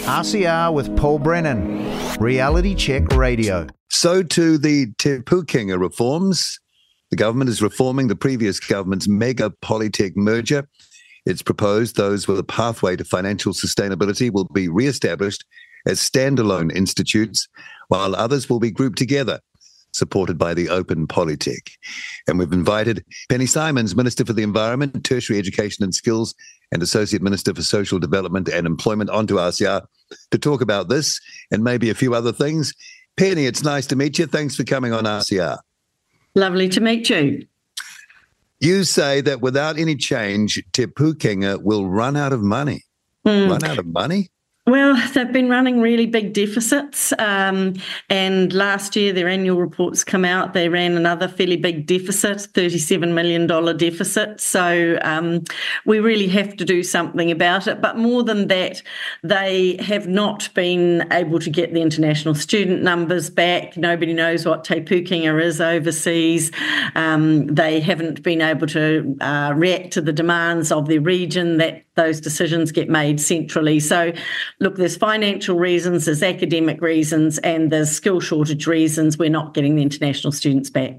RCR with Paul Brennan, Reality Check Radio. So to the Te Pūkenga reforms. The government is reforming the previous government's mega polytech merger. It's proposed those with a pathway to financial sustainability will be re-established as standalone institutes, while others will be grouped together, supported by the Open Polytech. And we've invited Penny Simons, Minister for the Environment, Tertiary Education and Skills, and Associate Minister for Social Development and Employment, onto RCR to talk about this and maybe a few other things. Penny, it's nice to meet you. Thanks for coming on RCR. Lovely to meet you. You say that without any change, Te Pūkenga will run out of money. Run out of money? Well, they've been running really big deficits, and last year their annual reports come out. They ran another fairly big deficit, $37 million deficit. So we really have to do something about it. But more than that, they have not been able to get the international student numbers back. Nobody knows what Te Pūkenga is overseas. They haven't been able to react to the demands of their region, that those decisions get made centrally. So look, there's financial reasons, there's academic reasons, and there's skill shortage reasons we're not getting the international students back.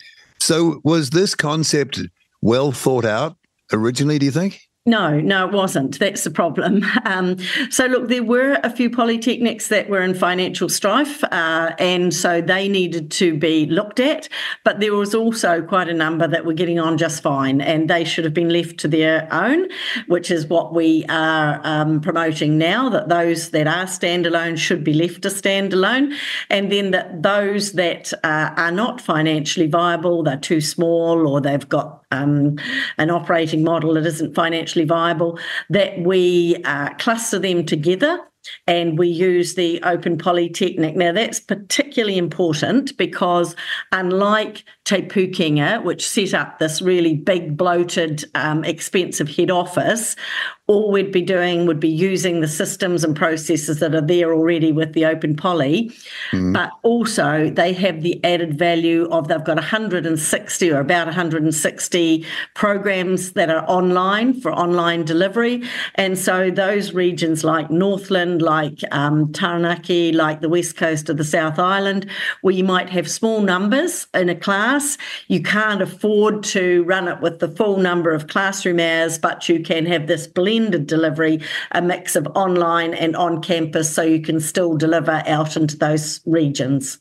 So was this concept well thought out originally, do you think? No, it wasn't. That's the problem. So look, there were a few polytechnics that were in financial strife, and so they needed to be looked at, but there was also quite a number that were getting on just fine, and they should have been left to their own, which is what we are promoting now, that those that are standalone should be left to standalone, and then that those that are not financially viable, they're too small, or they've got an operating model that isn't financially viable, that we cluster them together and we use the Open Polytechnic. Now, that's particularly important because unlike Te Pūkenga, which set up this really big, bloated, expensive head office, all we'd be doing would be using the systems and processes that are there already with the Open Poly, but also they have the added value of they've got 160 or about 160 programs that are online for online delivery. And so those regions like Northland, like Taranaki, like the west coast of the South Island, where you might have small numbers in a class, you can't afford to run it with the full number of classroom hours, but you can have this blended delivery, a mix of online and on campus, so you can still deliver out into those regions.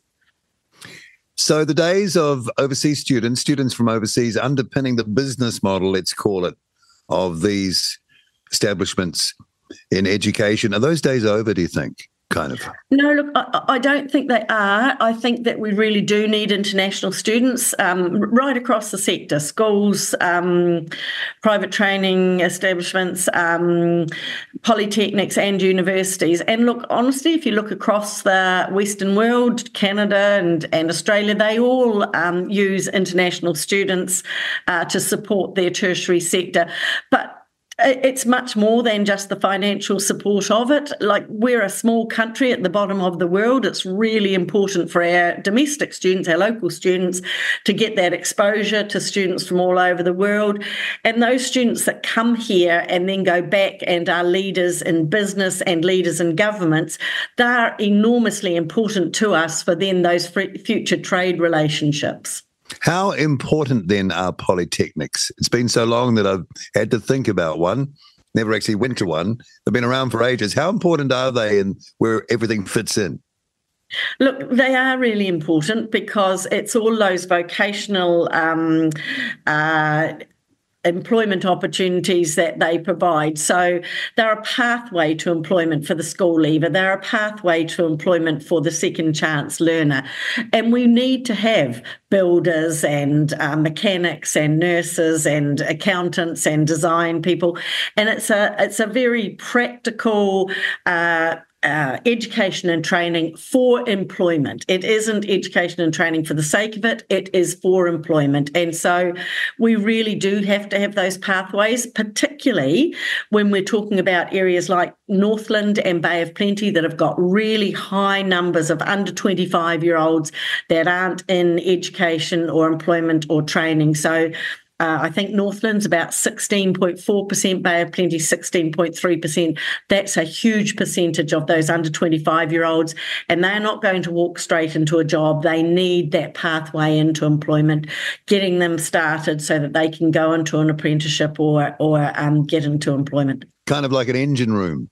So the days of overseas students from overseas underpinning the business model, let's call it, of these establishments in education, are those days over, do you think? Kind of. No, look, I don't think they are. I think that we really do need international students right across the sector, schools, private training establishments, polytechnics and universities. And look, honestly, if you look across the Western world, Canada and Australia, they all use international students to support their tertiary sector. But it's much more than just the financial support of it. Like, we're a small country at the bottom of the world. It's really important for our domestic students, our local students, to get that exposure to students from all over the world. And those students that come here and then go back and are leaders in business and leaders in governments, they're enormously important to us for then those future trade relationships. How important then are polytechnics? It's been so long that I've had to think about one, never actually went to one. They've been around for ages. How important are they and where everything fits in? Look, they are really important because it's all those vocational employment opportunities that they provide. So they're a pathway to employment for the school leaver. They're a pathway to employment for the second chance learner. And we need to have builders and mechanics and nurses and accountants and design people. And it's a very practical education and training for employment. It isn't education and training for the sake of it. It is for employment. And so we really do have to have those pathways, particularly when we're talking about areas like Northland and Bay of Plenty that have got really high numbers of under 25-year-olds that aren't in education or employment or training. So I think Northland's about 16.4%, Bay of Plenty 16.3%. That's a huge percentage of those under 25-year-olds, and they're not going to walk straight into a job. They need that pathway into employment, getting them started so that they can go into an apprenticeship or get into employment. Kind of like an engine room.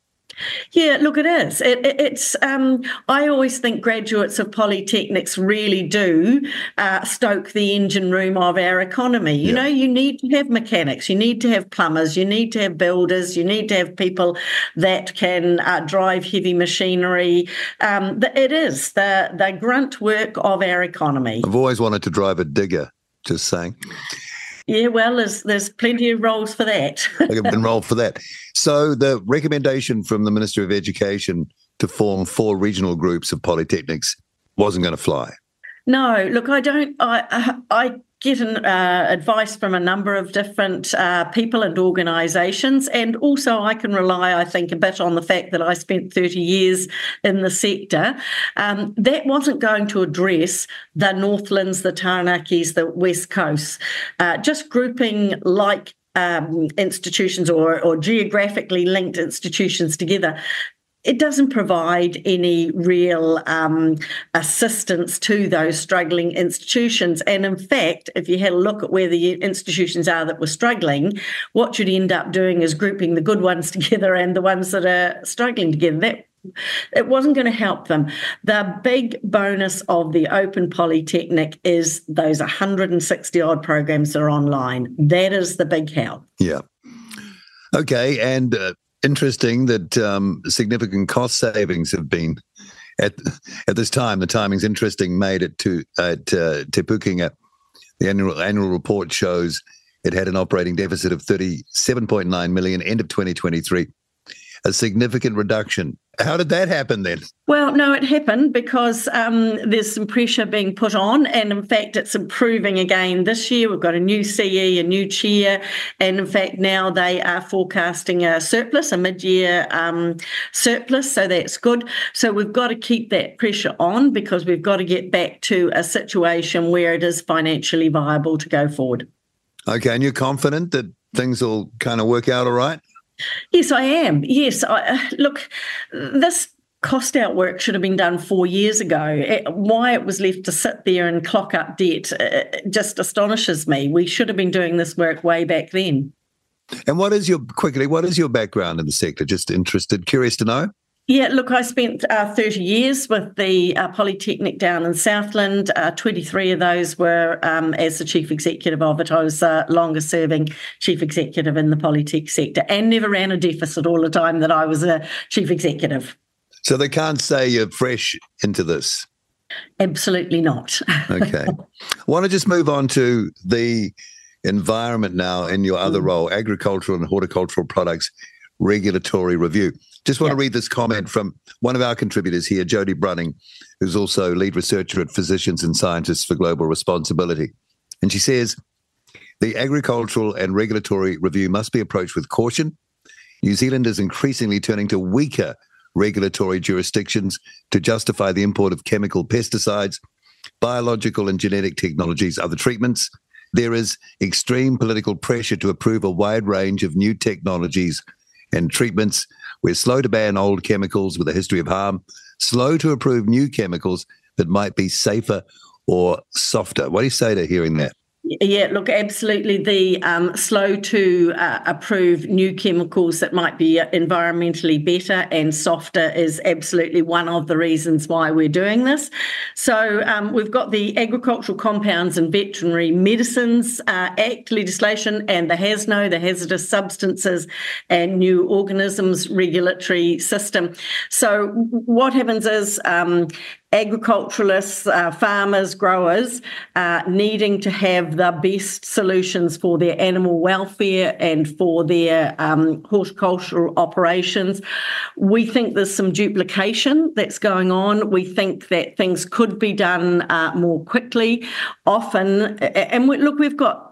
Yeah, look, it is. It's. I always think graduates of polytechnics really do stoke the engine room of our economy. You know, you need to have mechanics, you need to have plumbers, you need to have builders, you need to have people that can drive heavy machinery. It is the grunt work of our economy. I've always wanted to drive a digger, just saying. Yeah, well, there's plenty of roles for that. I can enroll for that. So the recommendation from the Minister of Education to form 4 regional groups of polytechnics wasn't going to fly. No, look, I don't. I get advice from a number of different people and organisations, and also I can rely, I think, a bit on the fact that I spent 30 years in the sector. That wasn't going to address the Northlands, the Taranakis, the West Coast. Just grouping like institutions or geographically linked institutions together, it doesn't provide any real assistance to those struggling institutions. And in fact, if you had a look at where the institutions are that were struggling, what you'd end up doing is grouping the good ones together and the ones that are struggling together. It wasn't going to help them. The big bonus of the Open Polytechnic is those 160-odd programs that are online. That is the big help. Yeah. Okay, and interesting that significant cost savings have been at this time. The timing's interesting. Made it to Te Pukenga. The annual report shows it had an operating deficit of 37.9 million end of 2023, a significant reduction. How did that happen then? Well, no, it happened because there's some pressure being put on, and in fact, it's improving again this year. We've got a new CE, a new chair, and in fact, now they are forecasting a surplus, a mid-year surplus, so that's good. So we've got to keep that pressure on because we've got to get back to a situation where it is financially viable to go forward. Okay, and you're confident that things will kind of work out all right? Yes, I am. Yes. Look, this cost out work should have been done 4 years ago. Why it was left to sit there and clock up debt just astonishes me. We should have been doing this work way back then. And what is your background in the sector? Just interested, curious to know. Yeah, look, I spent 30 years with the Polytechnic down in Southland. 23 of those were as the chief executive of it. I was the longest serving chief executive in the Polytech sector and never ran a deficit all the time that I was a chief executive. So they can't say you're fresh into this? Absolutely not. Okay. I want to just move on to the environment now in your other role, agricultural and horticultural products regulatory review. Just want to read this comment from one of our contributors here, Jodie Brunning, who's also lead researcher at Physicians and Scientists for Global Responsibility. And she says, the agricultural and regulatory review must be approached with caution. New Zealand is increasingly turning to weaker regulatory jurisdictions to justify the import of chemical pesticides, biological and genetic technologies, other treatments. There is extreme political pressure to approve a wide range of new technologies and treatments. We're slow to ban old chemicals with a history of harm, slow to approve new chemicals that might be safer or softer. What do you say to hearing that? Yeah, look, absolutely. The slow to approve new chemicals that might be environmentally better and softer is absolutely one of the reasons why we're doing this. So we've got the Agricultural Compounds and Veterinary Medicines Act legislation and the HASNO, the Hazardous Substances and New Organisms Regulatory System. So what happens is agriculturalists, farmers, growers needing to have the best solutions for their animal welfare and for their horticultural operations. We think there's some duplication that's going on. We think that things could be done more quickly, often. And we've got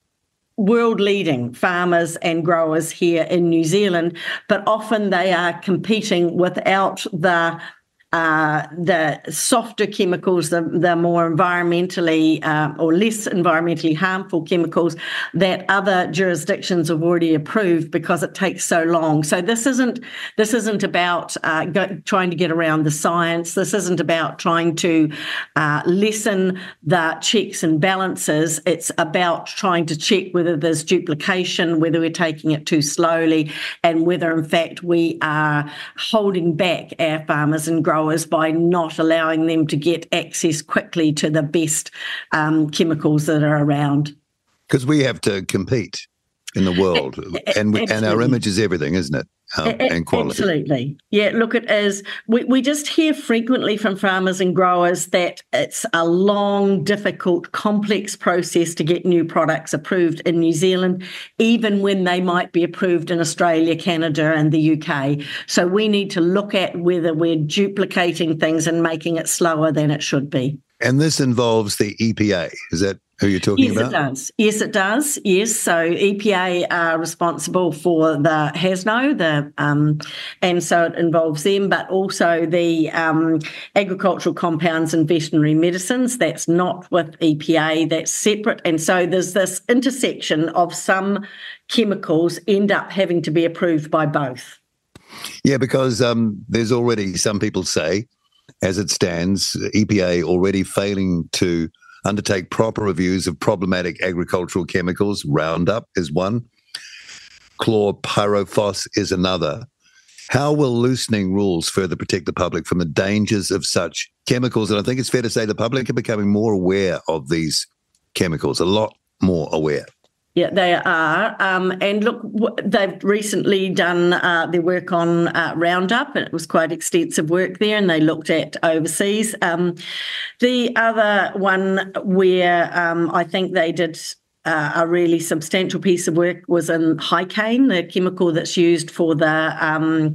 world-leading farmers and growers here in New Zealand, but often they are competing without the the softer chemicals, the more environmentally or less environmentally harmful chemicals that other jurisdictions have already approved because it takes so long. So this isn't about trying to get around the science. This isn't about trying to lessen the checks and balances. It's about trying to check whether there's duplication, whether we're taking it too slowly, and whether in fact we are holding back our farmers and growers by not allowing them to get access quickly to the best chemicals that are around. Because we have to compete in the world, and our image is everything, isn't it? And quality. Absolutely. Yeah, look, it is. We just hear frequently from farmers and growers that it's a long, difficult, complex process to get new products approved in New Zealand, even when they might be approved in Australia, Canada, and the UK. So we need to look at whether we're duplicating things and making it slower than it should be. And this involves the EPA. Is that who you're talking about? Yes, it does. Yes. So EPA are responsible for the HASNO, and so it involves them, but also the agricultural compounds and veterinary medicines. That's not with EPA, that's separate. And so there's this intersection of some chemicals end up having to be approved by both. Yeah, because there's already, some people say, as it stands, EPA already failing to undertake proper reviews of problematic agricultural chemicals. Roundup is one. Chlorpyrifos is another. How will loosening rules further protect the public from the dangers of such chemicals? And I think it's fair to say the public are becoming more aware of these chemicals, a lot more aware. Yeah, they are. And look, they've recently done their work on Roundup, and it was quite extensive work there, and they looked at overseas. The other one where I think they did a really substantial piece of work was in Hycane, the chemical that's used for the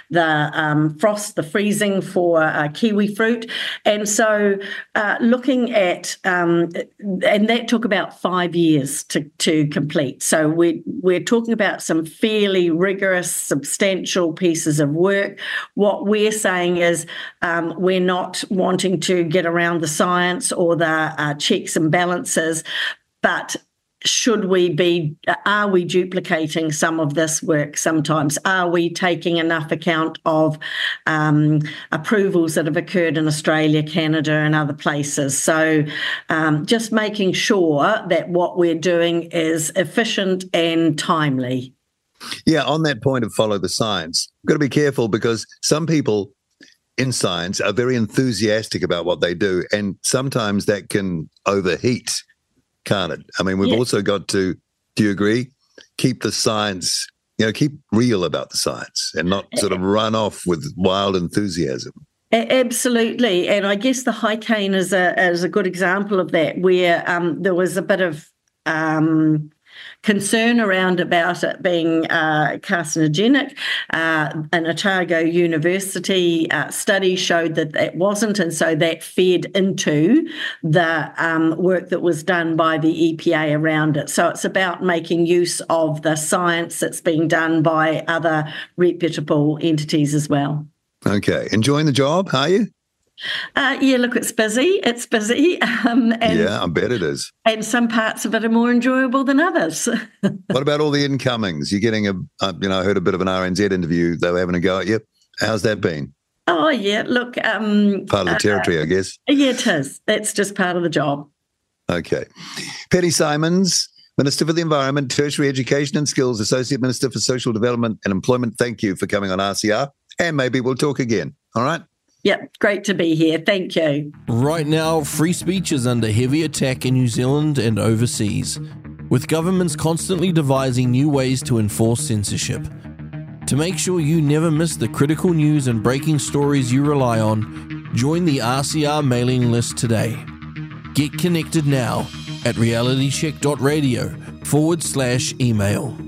frost, the freezing for kiwi fruit. And so looking at, and that took about 5 years to complete. So we're talking about some fairly rigorous, substantial pieces of work. What we're saying is we're not wanting to get around the science or the checks and balances, but are we duplicating some of this work sometimes? Are we taking enough account of approvals that have occurred in Australia, Canada, and other places? So just making sure that what we're doing is efficient and timely. Yeah, on that point of follow the science, we've got to be careful because some people in science are very enthusiastic about what they do, and sometimes that can overheat, can't it? I mean, we've also got to, do you agree, keep the science, keep real about the science and not sort of run off with wild enthusiasm. Absolutely. And I guess the Hycane is a good example of that, where there was a bit of concern around about it being carcinogenic. An Otago University study showed that it wasn't, and so that fed into the work that was done by the EPA around it. So it's about making use of the science that's being done by other reputable entities as well. Okay. Enjoying the job, are you? Yeah, look, it's busy. And, yeah, I bet it is. And some parts of it are more enjoyable than others. What about all the incomings? You're getting I heard a bit of an RNZ interview. They were having a go at you. How's that been? Oh, yeah, look. Part of the territory, I guess. Yeah, it is. That's just part of the job. Okay. Penny Simons, Minister for the Environment, Tertiary Education and Skills, Associate Minister for Social Development and Employment. Thank you for coming on RCR, and maybe we'll talk again. All right? Yep, great to be here. Thank you. Right now, free speech is under heavy attack in New Zealand and overseas, with governments constantly devising new ways to enforce censorship. To make sure you never miss the critical news and breaking stories you rely on, join the RCR mailing list today. Get connected now at realitycheck.radio/email.